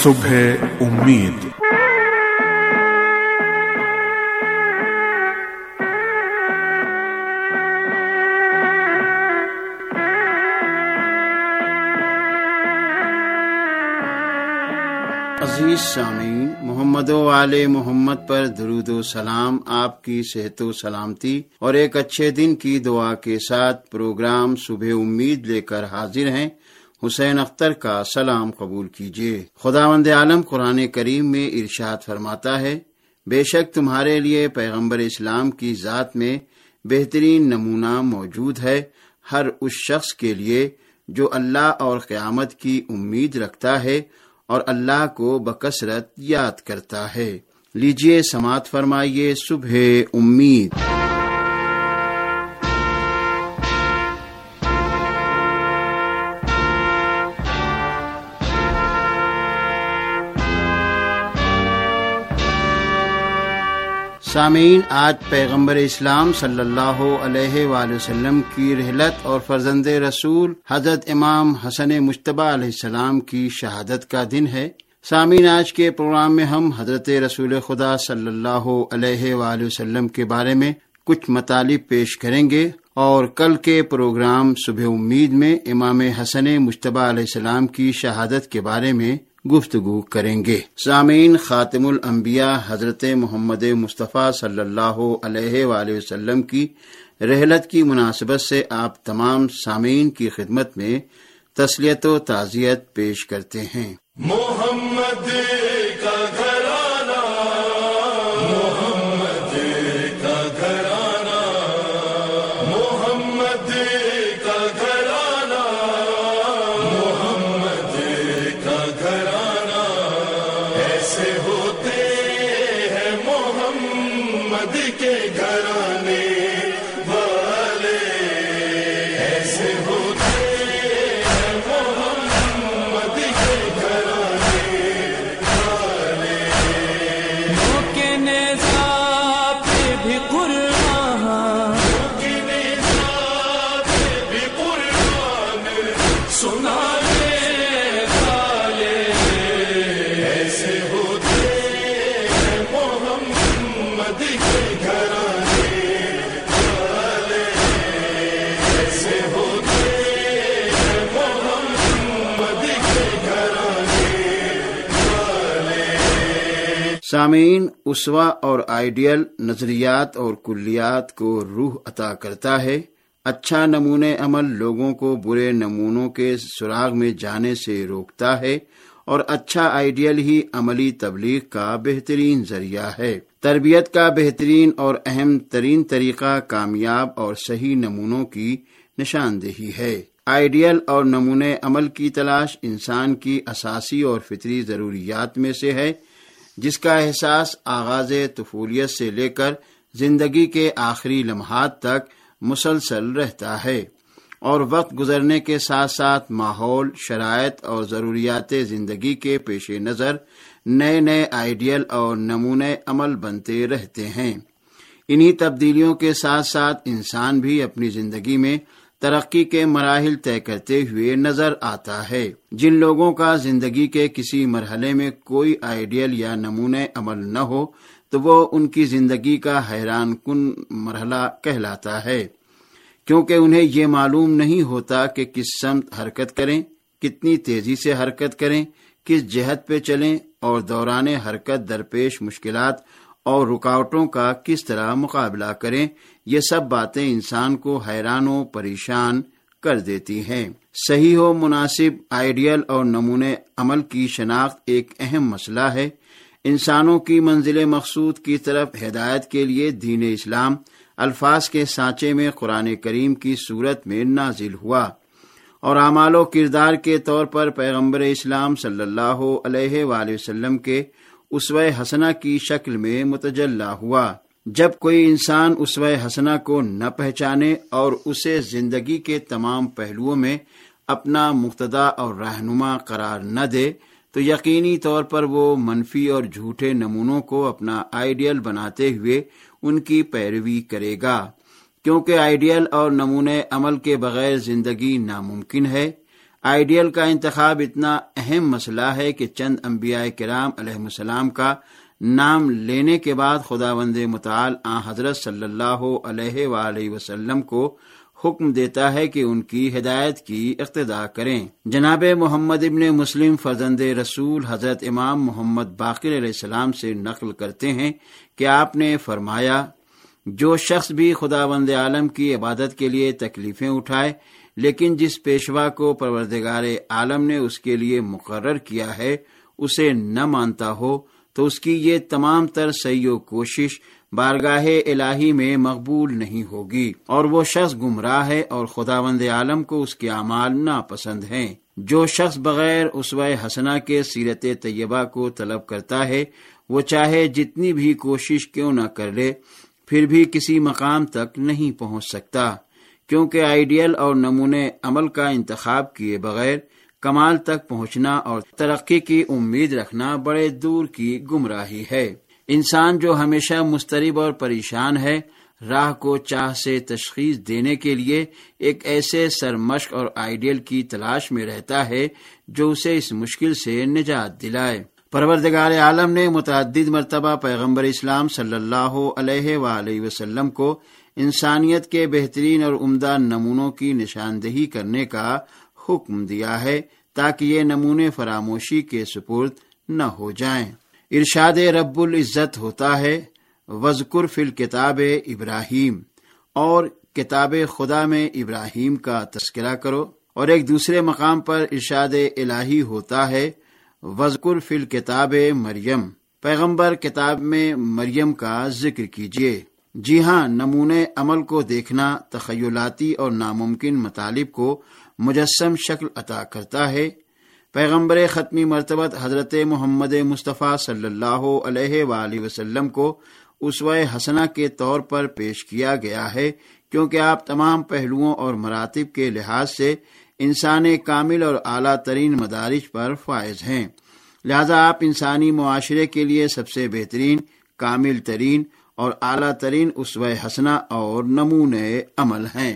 صبح امید۔ عزیز سامعین، محمد و آل محمد پر درود و سلام، آپ کی صحت و سلامتی اور ایک اچھے دن کی دعا کے ساتھ پروگرام صبح امید لے کر حاضر ہیں۔ حسین اختر کا سلام قبول کیجیے۔ خداوند عالم قرآن کریم میں ارشاد فرماتا ہے، بے شک تمہارے لیے پیغمبر اسلام کی ذات میں بہترین نمونہ موجود ہے، ہر اس شخص کے لیے جو اللہ اور قیامت کی امید رکھتا ہے اور اللہ کو بکثرت یاد کرتا ہے۔ لیجیے سماعت فرمائیے صبح امید۔ سامعین، آج پیغمبر اسلام صلی اللہ علیہ وآلہ وسلم کی رحلت اور فرزند رسول حضرت امام حسن مجتبی علیہ السلام کی شہادت کا دن ہے۔ سامعین، آج کے پروگرام میں ہم حضرت رسول خدا صلی اللہ علیہ وآلہ وسلم کے بارے میں کچھ مطالب پیش کریں گے، اور کل کے پروگرام صبح امید میں امام حسن مجتبی علیہ السلام کی شہادت کے بارے میں گفتگو کریں گے۔ سامعین، خاتم الانبیاء حضرت محمد مصطفیٰ صلی اللہ علیہ وآلہ وسلم کی رحلت کی مناسبت سے آپ تمام سامعین کی خدمت میں تسلیت و تعزیت پیش کرتے ہیں۔ محمد کا گھرانہ، محمد کا گھرانہ، محمد کا گھرانہ، محمد کا گھرانہ، ایسے ہوتے ہیں محمد کے گھرانے والے، ایسے ہوتے ہیں محمد کے گھرانے والے۔ موقع نزاع پہ بھی قربان، بھی قربان سنانے والے، ایسے ہوتے ہیں محمد کے گھرانے والے، ایسے ہوتے ہیں محمد کے گھرانے والے۔ سامعین، اسوہ اور آئیڈیل نظریات اور کلیات کو روح عطا کرتا ہے۔ اچھا نمونہ عمل لوگوں کو برے نمونوں کے سراغ میں جانے سے روکتا ہے، اور اچھا آئیڈیل ہی عملی تبلیغ کا بہترین ذریعہ ہے۔ تربیت کا بہترین اور اہم ترین طریقہ کامیاب اور صحیح نمونوں کی نشاندہی ہے۔ آئیڈیل اور نمونہ عمل کی تلاش انسان کی اساسی اور فطری ضروریات میں سے ہے، جس کا احساس آغاز طفولیت سے لے کر زندگی کے آخری لمحات تک مسلسل رہتا ہے، اور وقت گزرنے کے ساتھ ساتھ ماحول، شرائط اور ضروریات زندگی کے پیش نظر نئے نئے آئیڈیل اور نمونہ عمل بنتے رہتے ہیں۔ انہی تبدیلیوں کے ساتھ ساتھ انسان بھی اپنی زندگی میں ترقی کے مراحل طے کرتے ہوئے نظر آتا ہے۔ جن لوگوں کا زندگی کے کسی مرحلے میں کوئی آئیڈیل یا نمونہ عمل نہ ہو تو وہ ان کی زندگی کا حیران کن مرحلہ کہلاتا ہے، کیونکہ انہیں یہ معلوم نہیں ہوتا کہ کس سمت حرکت کریں، کتنی تیزی سے حرکت کریں، کس جہت پہ چلیں، اور دوران حرکت درپیش مشکلات اور رکاوٹوں کا کس طرح مقابلہ کریں۔ یہ سب باتیں انسان کو حیران و پریشان کر دیتی ہیں۔ صحیح و مناسب آئیڈیل اور نمونہ عمل کی شناخت ایک اہم مسئلہ ہے۔ انسانوں کی منزل مقصود کی طرف ہدایت کے لیے دین اسلام الفاظ کے سانچے میں قرآن کریم کی صورت میں نازل ہوا، اور اعمال و کردار کے طور پر پیغمبر اسلام صلی اللہ علیہ وآلہ وسلم کے اسوہ حسنہ کی شکل میں متجلی ہوا۔ جب کوئی انسان اسوہ حسنہ کو نہ پہچانے اور اسے زندگی کے تمام پہلوؤں میں اپنا مقتدی اور رہنما قرار نہ دے تو یقینی طور پر وہ منفی اور جھوٹے نمونوں کو اپنا آئیڈیل بناتے ہوئے ان کی پیروی کرے گا، کیونکہ آئیڈیل اور نمونے عمل کے بغیر زندگی ناممکن ہے۔ آئیڈیل کا انتخاب اتنا اہم مسئلہ ہے کہ چند انبیاء کرام علیہم السلام کا نام لینے کے بعد خداوند متعال حضرت صلی اللہ علیہ وآلہ وسلم کو حکم دیتا ہے کہ ان کی ہدایت کی اقتداء کریں۔ جناب محمد ابن مسلم فرزند رسول حضرت امام محمد باقر علیہ السلام سے نقل کرتے ہیں کہ آپ نے فرمایا، جو شخص بھی خداوند عالم کی عبادت کے لیے تکلیفیں اٹھائے لیکن جس پیشوا کو پروردگار عالم نے اس کے لیے مقرر کیا ہے اسے نہ مانتا ہو تو اس کی یہ تمام تر سعی و کوشش بارگاہ الہی میں مقبول نہیں ہوگی، اور وہ شخص گمراہ ہے اور خداوند عالم کو اس کے اعمال ناپسند ہیں۔ جو شخص بغیر اسوہ حسنہ کے سیرت طیبہ کو طلب کرتا ہے وہ چاہے جتنی بھی کوشش کیوں نہ کر لے پھر بھی کسی مقام تک نہیں پہنچ سکتا، کیونکہ آئیڈیل اور نمونے عمل کا انتخاب کیے بغیر کمال تک پہنچنا اور ترقی کی امید رکھنا بڑے دور کی گمراہی ہے۔ انسان جو ہمیشہ مضطرب اور پریشان ہے، راہ کو چاہ سے تشخیص دینے کے لیے ایک ایسے سرمشق اور آئیڈیل کی تلاش میں رہتا ہے جو اسے اس مشکل سے نجات دلائے۔ پروردگار عالم نے متعدد مرتبہ پیغمبر اسلام صلی اللہ علیہ وآلہ وسلم کو انسانیت کے بہترین اور عمدہ نمونوں کی نشاندہی کرنے کا حکم دیا ہے تاکہ یہ نمونے فراموشی کے سپرد نہ ہو جائیں۔ ارشاد رب العزت ہوتا ہے، وَاذْكُرْ فِي الْكِتَابِ ابراہیم، اور کتاب خدا میں ابراہیم کا تذکرہ کرو، اور ایک دوسرے مقام پر ارشاد الہی ہوتا ہے، وَاذْكُرْ فِي الْكِتَابِ مریم، پیغمبر کتاب میں مریم کا ذکر کیجیے۔ جی ہاں، نمونے عمل کو دیکھنا تخیلاتی اور ناممکن مطالب کو مجسم شکل عطا کرتا ہے۔ پیغمبر ختمی مرتبت حضرت محمد مصطفیٰ صلی اللہ علیہ وآلہ وسلم کو اسوہ حسنہ کے طور پر پیش کیا گیا ہے، کیونکہ آپ تمام پہلوؤں اور مراتب کے لحاظ سے انسان کامل اور اعلیٰ ترین مدارج پر فائز ہیں، لہذا آپ انسانی معاشرے کے لیے سب سے بہترین، کامل ترین اور اعلیٰ ترین اسوہ حسنہ اور نمونے عمل ہیں۔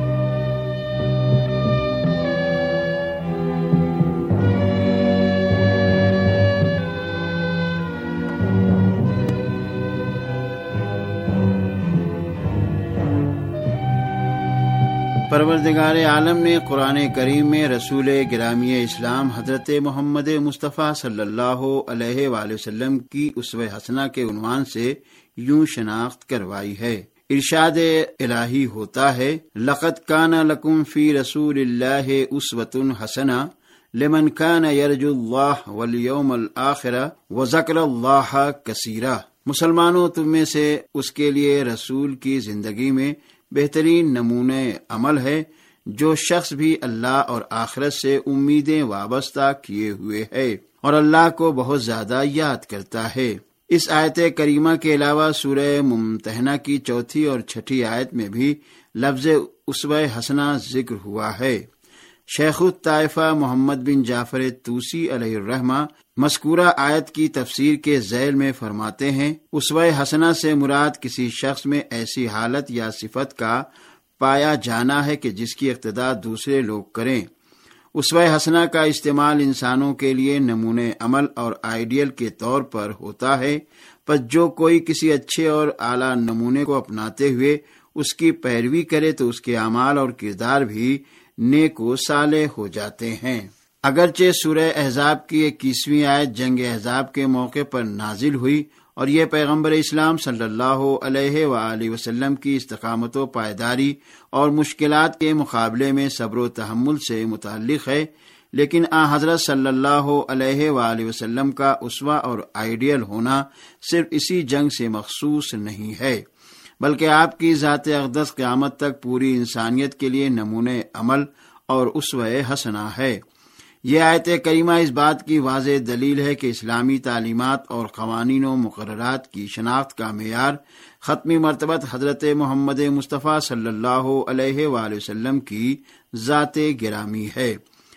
پروردگار عالم نے قرآن کریم میں رسول گرامی اسلام حضرت محمد مصطفیٰ صلی اللہ علیہ وآلہ وسلم کی اسوہ حسنہ کے عنوان سے یوں شناخت کروائی ہے۔ ارشاد الہی ہوتا ہے، لَقَدْ كَانَ لَكُمْ فِي رَسُولِ اللَّهِ أُسْوَةٌ حَسَنَةٌ لِمَنْ كَانَ يَرْجُو اللَّهَ وَالْيَوْمَ الْآخِرَ وَذَكَرَ اللَّهَ كَثِيرًا۔ مسلمانوں، تم میں سے اس کے لیے رسول کی زندگی میں بہترین نمونے عمل ہے جو شخص بھی اللہ اور آخرت سے امیدیں وابستہ کیے ہوئے ہے اور اللہ کو بہت زیادہ یاد کرتا ہے۔ اس آیت کریمہ کے علاوہ سورہ ممتحنہ کی 4 اور 6 آیت میں بھی لفظ اسوہ حسنہ ذکر ہوا ہے۔ شیخ الطائفہ محمد بن جعفر طوسی علیہ الرحمہ مذکورہ آیت کی تفسیر کے ذیل میں فرماتے ہیں، اسوہ حسنہ سے مراد کسی شخص میں ایسی حالت یا صفت کا پایا جانا ہے کہ جس کی اقتداء دوسرے لوگ کریں۔ اسوہ حسنہ کا استعمال انسانوں کے لیے نمونے عمل اور آئیڈیل کے طور پر ہوتا ہے، پس جو کوئی کسی اچھے اور اعلیٰ نمونے کو اپناتے ہوئے اس کی پیروی کرے تو اس کے اعمال اور کردار بھی نیک و صالح ہو جاتے ہیں۔ اگرچہ سورہ احزاب کی 21ویں آیت جنگ احزاب کے موقع پر نازل ہوئی اور یہ پیغمبر اسلام صلی اللہ علیہ وآلہ وسلم کی استقامت و پائیداری اور مشکلات کے مقابلے میں صبر و تحمل سے متعلق ہے، لیکن حضرت صلی اللہ علیہ وآلہ وسلم کا اسوہ اور آئیڈیل ہونا صرف اسی جنگ سے مخصوص نہیں ہے، بلکہ آپ کی ذات اقدس قیامت تک پوری انسانیت کے لیے نمونے عمل اور اسوہ حسنہ ہے۔ یہ آیت کریمہ اس بات کی واضح دلیل ہے کہ اسلامی تعلیمات اور قوانین و مقررات کی شناخت کا معیار ختمی مرتبت حضرت محمد مصطفیٰ صلی اللہ علیہ وآلہ وسلم کی ذات گرامی ہے۔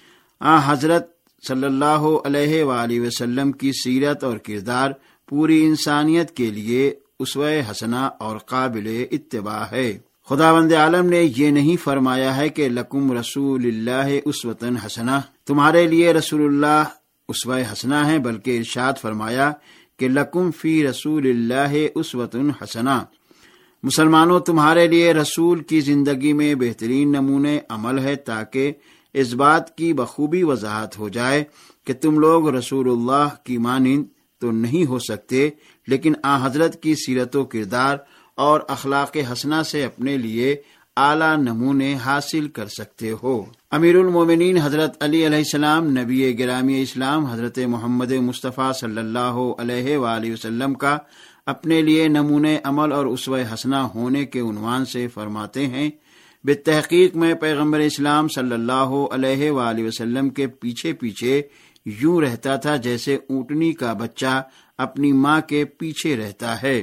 حضرت صلی اللہ علیہ وآلہ وسلم کی سیرت اور کردار پوری انسانیت کے لیے اسوہ حسنہ اور قابل اتباع ہے۔ خداوند عالم نے یہ نہیں فرمایا ہے کہ لکم رسول اللہ اسوۃ حسنہ، تمہارے لیے رسول اللہ اسوہ حسنہ ہیں، بلکہ ارشاد فرمایا کہ لکم فی رسول اللہ اسوۃ حسنہ، مسلمانوں تمہارے لیے رسول کی زندگی میں بہترین نمونے عمل ہے، تاکہ اس بات کی بخوبی وضاحت ہو جائے کہ تم لوگ رسول اللہ کی مانند تو نہیں ہو سکتے، لیکن حضرت کی سیرت و کردار اور اخلاق حسنہ سے اپنے لیے اعلیٰ نمونے حاصل کر سکتے ہو۔ امیر المومنین حضرت علی علیہ السلام، نبی گرامی اسلام حضرت محمد مصطفیٰ صلی اللہ علیہ وآلہ وسلم کا اپنے لیے نمونے عمل اور اسوہ حسنہ ہونے کے عنوان سے فرماتے ہیں، بالتحقیق میں پیغمبر اسلام صلی اللہ علیہ وآلہ وسلم کے پیچھے پیچھے یوں رہتا تھا جیسے اونٹنی کا بچہ اپنی ماں کے پیچھے رہتا ہے۔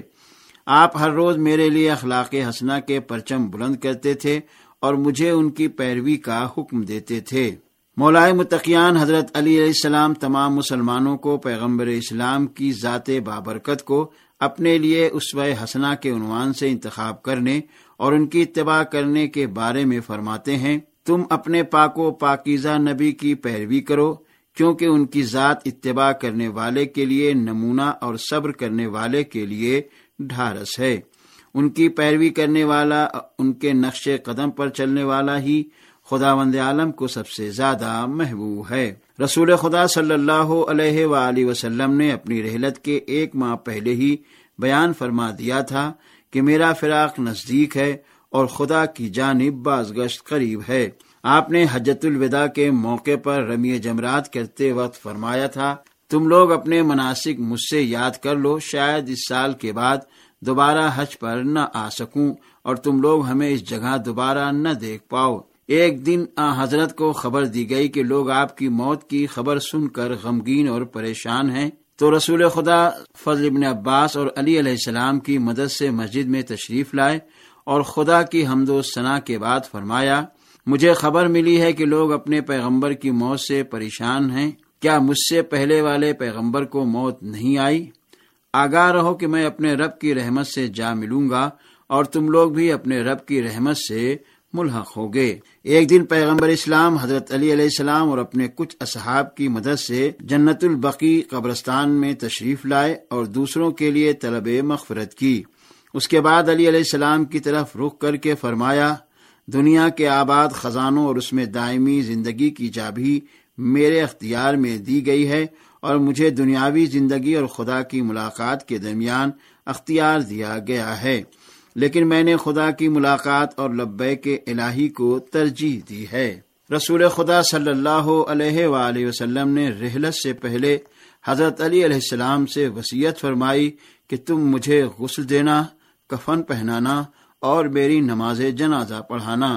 آپ ہر روز میرے لیے اخلاق حسنہ کے پرچم بلند کرتے تھے اور مجھے ان کی پیروی کا حکم دیتے تھے۔ مولائے متقیان حضرت علی علیہ السلام تمام مسلمانوں کو پیغمبر اسلام کی ذات بابرکت کو اپنے لیے اسوہ حسنہ کے عنوان سے انتخاب کرنے اور ان کی اتباع کرنے کے بارے میں فرماتے ہیں، تم اپنے پاک و پاکیزہ نبی کی پیروی کرو، کیونکہ ان کی ذات اتباع کرنے والے کے لیے نمونہ اور صبر کرنے والے کے لیے ڈھارس ہے۔ ان کی پیروی کرنے والا، ان کے نقش قدم پر چلنے والا ہی خداوند عالم کو سب سے زیادہ محبوب ہے۔ رسول خدا صلی اللہ علیہ وآلہ وسلم نے اپنی رحلت کے 1 ماہ پہلے ہی بیان فرما دیا تھا کہ میرا فراق نزدیک ہے اور خدا کی جانب بازگشت قریب ہے۔ آپ نے حجۃ الوداع کے موقع پر رمی جمرات کرتے وقت فرمایا تھا، تم لوگ اپنے مناسک مجھ سے یاد کر لو، شاید اس سال کے بعد دوبارہ حج پر نہ آ سکوں اور تم لوگ ہمیں اس جگہ دوبارہ نہ دیکھ پاؤ۔ ایک دن حضرت کو خبر دی گئی کہ لوگ آپ کی موت کی خبر سن کر غمگین اور پریشان ہیں، تو رسول خدا فضل ابن عباس اور علی علیہ السلام کی مدد سے مسجد میں تشریف لائے اور خدا کی حمد و ثنا کے بعد فرمایا، مجھے خبر ملی ہے کہ لوگ اپنے پیغمبر کی موت سے پریشان ہیں، کیا مجھ سے پہلے والے پیغمبر کو موت نہیں آئی؟ آگاہ رہو کہ میں اپنے رب کی رحمت سے جا ملوں گا اور تم لوگ بھی اپنے رب کی رحمت سے ملحق ہوگے۔ ایک دن پیغمبر اسلام حضرت علی علیہ السلام اور اپنے کچھ اصحاب کی مدد سے جنت البقیع قبرستان میں تشریف لائے اور دوسروں کے لیے طلب مغفرت کی۔ اس کے بعد علی علیہ السلام کی طرف رخ کر کے فرمایا، دنیا کے آباد خزانوں اور اس میں دائمی زندگی کی چابی میرے اختیار میں دی گئی ہے اور مجھے دنیاوی زندگی اور خدا کی ملاقات کے درمیان اختیار دیا گیا ہے، لیکن میں نے خدا کی ملاقات اور لبیک الہی کو ترجیح دی ہے۔ رسول خدا صلی اللہ علیہ وآلہ وسلم نے رحلت سے پہلے حضرت علی علیہ السلام سے وصیت فرمائی کہ تم مجھے غسل دینا، کفن پہنانا اور میری نماز جنازہ پڑھانا۔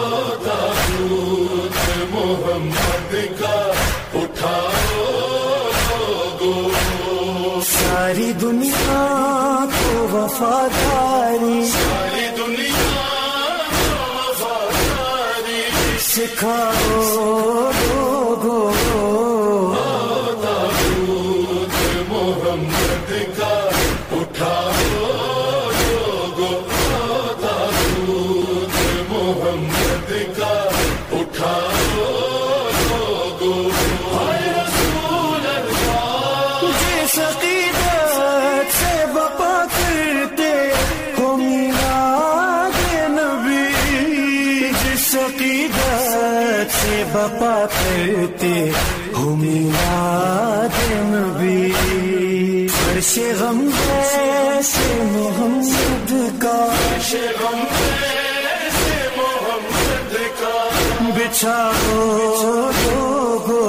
محمد کا اٹھاؤ لوگو، ساری دنیا کو وفاداری، ساری دنیا کو وفاداری سکھاؤ لوگو، محمد کا اٹھاؤ لوگو، محمد کا اٹھاؤ لوگو، رسول اللہ جس عقیدت سے وفا کرتے ہو میلاد نبی، جس عقیدت سے وفا کرتے ہو میلاد نبی، فرش غم سے محمد کا، فرش غم سے محمد کا بچھاؤ لوگو،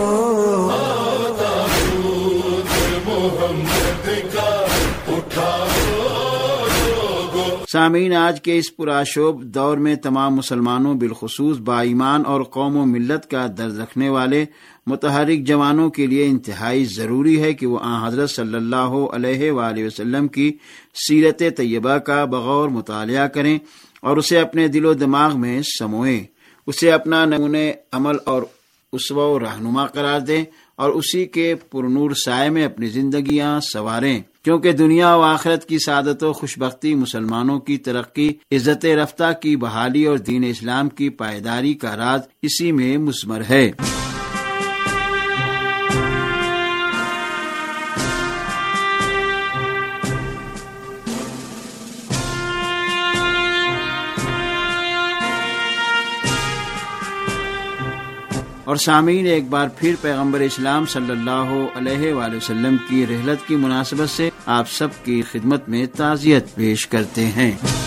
محمد کا اٹھاؤ لوگو۔ سامعین، آج کے اس پرآشوب دور میں تمام مسلمانوں بالخصوص با ایمان اور قوم و ملت کا درد رکھنے والے متحرک جوانوں کے لیے انتہائی ضروری ہے کہ وہ حضرت صلی اللہ علیہ وآلہ وسلم کی سیرت طیبہ کا بغور مطالعہ کریں اور اسے اپنے دل و دماغ میں سموئیں، اسے اپنا نمونے عمل اور اسوہ و رہنما قرار دیں اور اسی کے پرنور سائے میں اپنی زندگیاں سنواریں، کیونکہ دنیا و آخرت کی سعادت و خوشبختی، مسلمانوں کی ترقی، عزت رفتہ کی بحالی اور دین اسلام کی پائیداری کا راز اسی میں مضمر ہے۔ اور سامعین، ایک بار پھر پیغمبر اسلام صلی اللہ علیہ وآلہ وسلم کی رحلت کی مناسبت سے آپ سب کی خدمت میں تعزیت پیش کرتے ہیں۔